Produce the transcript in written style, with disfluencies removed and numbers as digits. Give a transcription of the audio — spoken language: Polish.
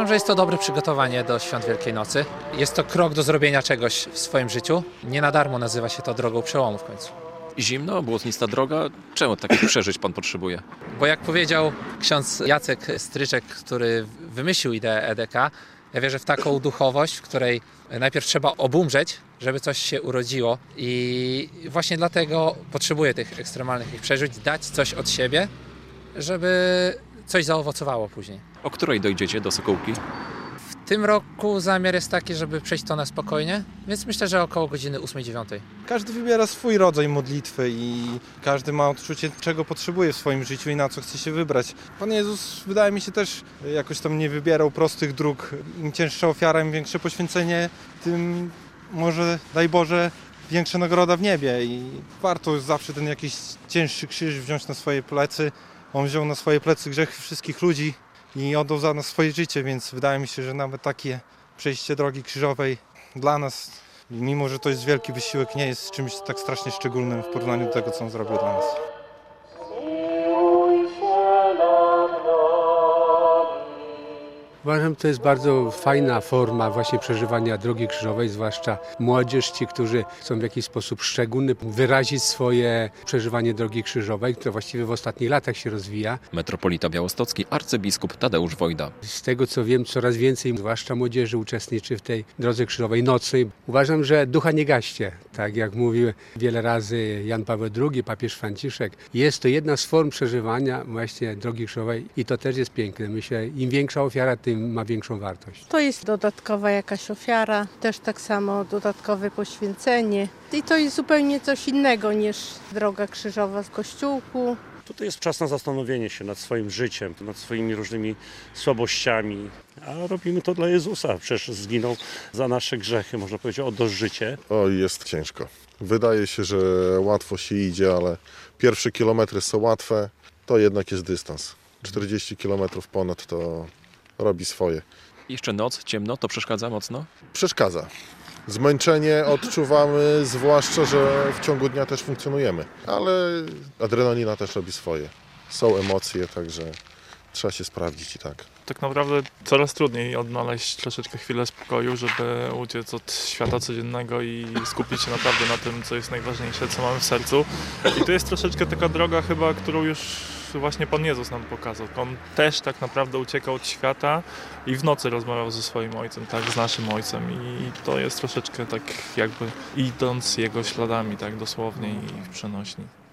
Uważam, że jest to dobre przygotowanie do Świąt Wielkiej Nocy. Jest to krok do zrobienia czegoś w swoim życiu. Nie na darmo nazywa się to drogą przełomu w końcu. Zimno, błotnista droga. Czemu takich przeżyć pan potrzebuje? Bo jak powiedział ksiądz Jacek Stryczek, który wymyślił ideę EDK, ja wierzę w taką duchowość, w której najpierw trzeba obumrzeć, żeby coś się urodziło i właśnie dlatego potrzebuję tych ekstremalnych przeżyć, dać coś od siebie, żeby coś zaowocowało później. O której dojdziecie do Sokółki? W tym roku zamiar jest taki, żeby przejść to na spokojnie, więc myślę, że około godziny 8-9. Każdy wybiera swój rodzaj modlitwy i każdy ma odczucie, czego potrzebuje w swoim życiu i na co chce się wybrać. Pan Jezus, wydaje mi się, też jakoś tam nie wybierał prostych dróg. Im cięższa ofiara, im większe poświęcenie, tym może, daj Boże, większa nagroda w niebie. I warto zawsze ten jakiś cięższy krzyż wziąć na swoje plecy. On wziął na swoje plecy grzechy wszystkich ludzi i oddał za nas swoje życie, więc wydaje mi się, że nawet takie przejście drogi krzyżowej dla nas, mimo że to jest wielki wysiłek, nie jest czymś tak strasznie szczególnym w porównaniu do tego, co on zrobił dla nas. Uważam, że to jest bardzo fajna forma właśnie przeżywania drogi krzyżowej, zwłaszcza młodzież, ci, którzy chcą w jakiś sposób szczególny wyrazić swoje przeżywanie drogi krzyżowej, która właściwie w ostatnich latach się rozwija. Metropolita białostocki, arcybiskup Tadeusz Wojda. Z tego co wiem, coraz więcej, zwłaszcza młodzieży, uczestniczy w tej drodze krzyżowej nocnej. Uważam, że ducha nie gaście, tak jak mówił wiele razy Jan Paweł II, papież Franciszek. Jest to jedna z form przeżywania właśnie drogi krzyżowej i to też jest piękne. Myślę, im większa ofiara, tym ma większą wartość. To jest dodatkowa jakaś ofiara, też tak samo dodatkowe poświęcenie. I to jest zupełnie coś innego niż droga krzyżowa w kościółku. Tutaj jest czas na zastanowienie się nad swoim życiem, nad swoimi różnymi słabościami, a robimy to dla Jezusa. Przecież zginął za nasze grzechy, można powiedzieć, oddał życie. Oj, jest ciężko. Wydaje się, że łatwo się idzie, ale pierwsze kilometry są łatwe, to jednak jest dystans. 40 kilometrów ponad to robi swoje. Jeszcze noc, ciemno, to przeszkadza mocno? Przeszkadza. Zmęczenie odczuwamy, zwłaszcza, że w ciągu dnia też funkcjonujemy, ale adrenalina też robi swoje. Są emocje, także trzeba się sprawdzić i tak. Tak naprawdę coraz trudniej odnaleźć troszeczkę chwilę spokoju, żeby uciec od świata codziennego i skupić się naprawdę na tym, co jest najważniejsze, co mamy w sercu. I to jest troszeczkę taka droga chyba, którą już właśnie Pan Jezus nam pokazał. On też tak naprawdę uciekał od świata i w nocy rozmawiał ze swoim Ojcem, tak, z naszym Ojcem. I to jest troszeczkę tak jakby idąc Jego śladami, tak dosłownie i w przenośni.